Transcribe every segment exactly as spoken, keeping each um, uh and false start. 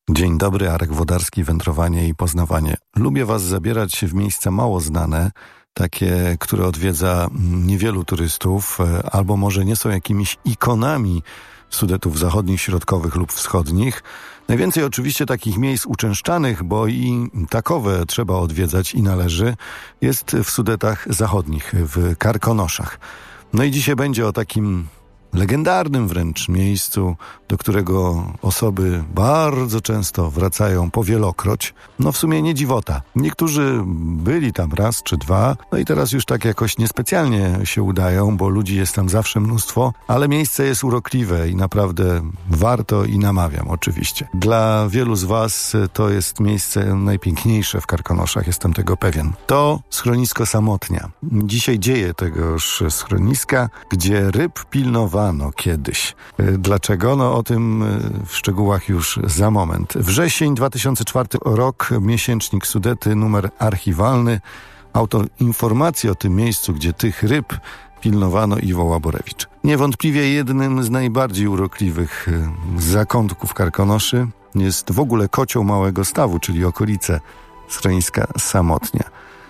Dzień dobry, Arek Włodarski, wędrowanie i poznawanie. Lubię Was zabierać w miejsca mało znane, takie, które odwiedza niewielu turystów, albo może nie są jakimiś ikonami Sudetów zachodnich, środkowych lub wschodnich. Najwięcej oczywiście takich miejsc uczęszczanych, bo i takowe trzeba odwiedzać i należy, jest w Sudetach zachodnich, w Karkonoszach. No i dzisiaj będzie o takim legendarnym wręcz miejscu, do którego osoby bardzo często wracają powielokroć. No w sumie nie dziwota. Niektórzy byli tam raz czy dwa, no i teraz już tak jakoś niespecjalnie się udają, bo ludzi jest tam zawsze mnóstwo, ale miejsce jest urokliwe i naprawdę warto i namawiam oczywiście. Dla wielu z Was to jest miejsce najpiękniejsze w Karkonoszach, jestem tego pewien. To schronisko Samotnia. Dzisiaj dzieje tegoż schroniska, gdzie ryb pilnowano kiedyś. Dlaczego? No o tym w szczegółach już za moment. Wrzesień dwa tysiące czwarty rok, miesięcznik Sudety, numer archiwalny. Autor informacji o tym miejscu, gdzie tych ryb pilnowano, Iwo Łaborewicz. Niewątpliwie jednym z najbardziej urokliwych zakątków Karkonoszy jest w ogóle kocioł Małego Stawu, czyli okolice schroniska Samotnia.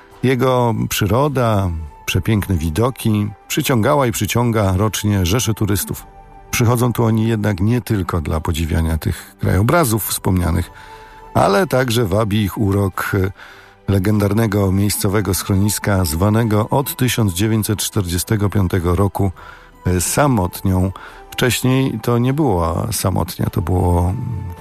Jego przyroda, przepiękne widoki przyciągała i przyciąga rocznie rzesze turystów. Przychodzą tu oni jednak nie tylko dla podziwiania tych krajobrazów wspomnianych, ale także wabi ich urok legendarnego miejscowego schroniska zwanego od tysiąc dziewięćset czterdziestego piątego roku Samotnią. Wcześniej to nie była Samotnia, to było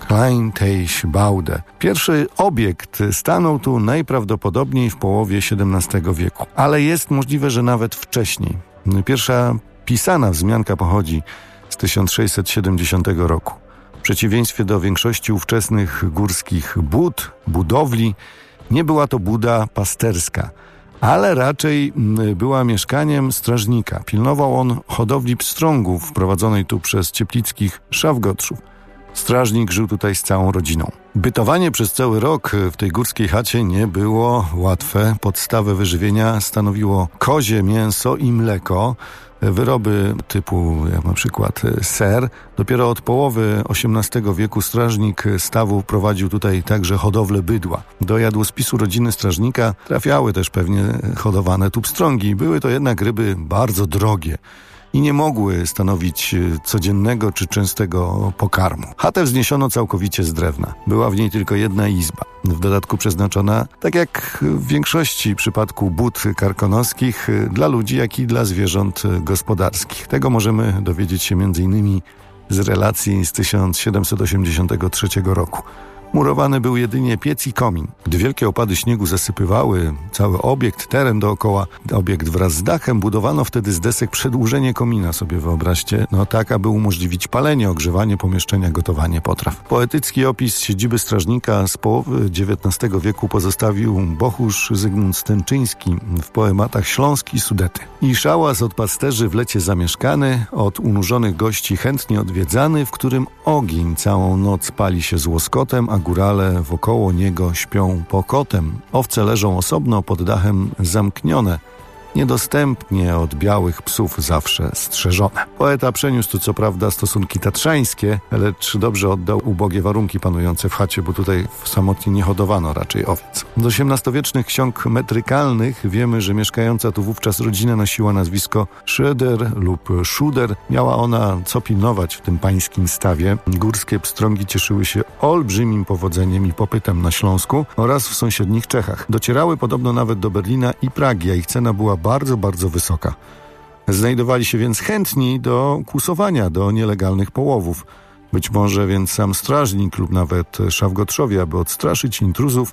Klein-Teichbaude. Pierwszy obiekt stanął tu najprawdopodobniej w połowie siedemnastego wieku, ale jest możliwe, że nawet wcześniej. Pierwsza pisana wzmianka pochodzi z tysiąc sześćset siedemdziesiątego roku. W przeciwieństwie do większości ówczesnych górskich bud, budowli, nie była to buda pasterska, ale raczej była mieszkaniem strażnika. Pilnował on hodowli pstrągów prowadzonej tu przez cieplickich szawgotrzów. Strażnik żył tutaj z całą rodziną. Bytowanie przez cały rok w tej górskiej chacie nie było łatwe. Podstawę wyżywienia stanowiło kozie mięso i mleko. Wyroby typu jak na przykład ser. Dopiero od połowy osiemnastego wieku strażnik stawu prowadził tutaj także hodowlę bydła. Do jadłospisu rodziny strażnika trafiały też pewnie hodowane tu pstrągi. Były to jednak ryby bardzo drogie i nie mogły stanowić codziennego czy częstego pokarmu. Chatę wzniesiono całkowicie z drewna. Była w niej tylko jedna izba. W dodatku przeznaczona, tak jak w większości przypadku bud karkonoskich, dla ludzi, jak i dla zwierząt gospodarskich. Tego możemy dowiedzieć się między innymi z relacji z tysiąc siedemset osiemdziesiątego trzeciego roku. Murowany był jedynie piec i komin. Gdy wielkie opady śniegu zasypywały cały obiekt, teren dookoła, obiekt wraz z dachem, budowano wtedy z desek przedłużenie komina, sobie wyobraźcie, no tak, aby umożliwić palenie, ogrzewanie pomieszczenia, gotowanie potraw. Poetycki opis siedziby strażnika z połowy dziewiętnastego wieku pozostawił Bohusz Zygmunt Stęczyński w poematach Śląsk i Sudety. I szałas od pasterzy w lecie zamieszkany, od unurzonych gości chętnie odwiedzany, w którym ogień całą noc pali się z łoskotem, a górale wokoło niego śpią pokotem. Owce leżą osobno pod dachem zamknione, niedostępnie od białych psów zawsze strzeżone. Poeta przeniósł tu co prawda stosunki tatrzańskie, lecz dobrze oddał ubogie warunki panujące w chacie, bo tutaj w Samotni nie hodowano raczej owiec. Z osiemnastowiecznych ksiąg metrykalnych wiemy, że mieszkająca tu wówczas rodzina nosiła nazwisko Schröder lub Schuder. Miała ona co pilnować w tym pańskim stawie. Górskie pstrągi cieszyły się olbrzymim powodzeniem i popytem na Śląsku oraz w sąsiednich Czechach. Docierały podobno nawet do Berlina i Pragi, a ich cena była bardzo, bardzo wysoka. Znajdowali się więc chętni do kłusowania, do nielegalnych połowów. Być może więc sam strażnik lub nawet szawgotrzowie, aby odstraszyć intruzów,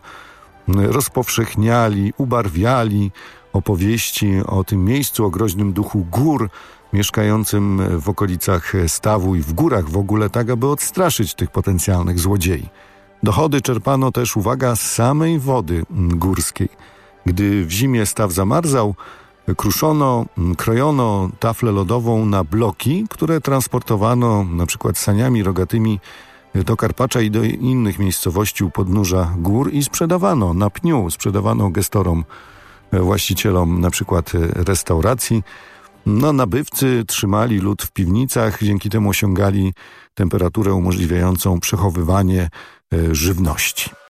rozpowszechniali, ubarwiali opowieści o tym miejscu, o groźnym duchu gór mieszkającym w okolicach stawu i w górach w ogóle, tak aby odstraszyć tych potencjalnych złodziei. Dochody czerpano też, uwaga, z samej wody górskiej. Gdy w zimie staw zamarzał, kruszono, krojono taflę lodową na bloki, które transportowano na przykład saniami rogatymi do Karpacza i do innych miejscowości u podnóża gór i sprzedawano na pniu, sprzedawano gestorom, właścicielom na przykład restauracji. No, nabywcy trzymali lód w piwnicach, dzięki temu osiągali temperaturę umożliwiającą przechowywanie żywności.